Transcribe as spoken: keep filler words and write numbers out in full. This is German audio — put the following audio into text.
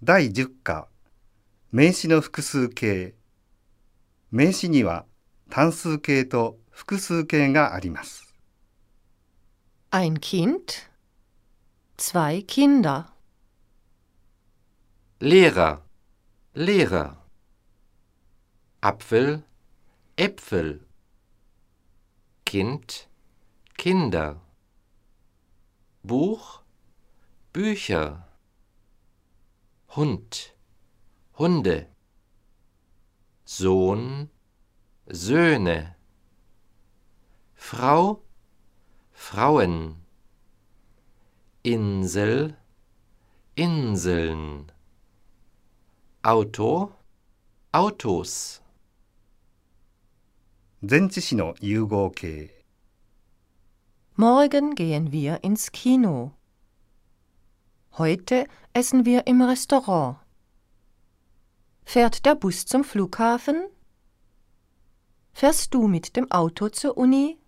だいじゅっ課、名詞の複数形。名詞には単数形と複数形があります。 Ein Kind, zwei Kinder. Lehrer, Lehrer. Apfel, Äpfel. Kind, Kinder. Buch, Bücher. Hund, Hunde. Sohn, Söhne. Frau, Frauen. Insel, Inseln. Auto, Autos. 前置詞の融合形。 Morgen gehen wir ins Kino. Heute essen wir im Restaurant. Fährt der Bus zum Flughafen? Fährst du mit dem Auto zur Uni?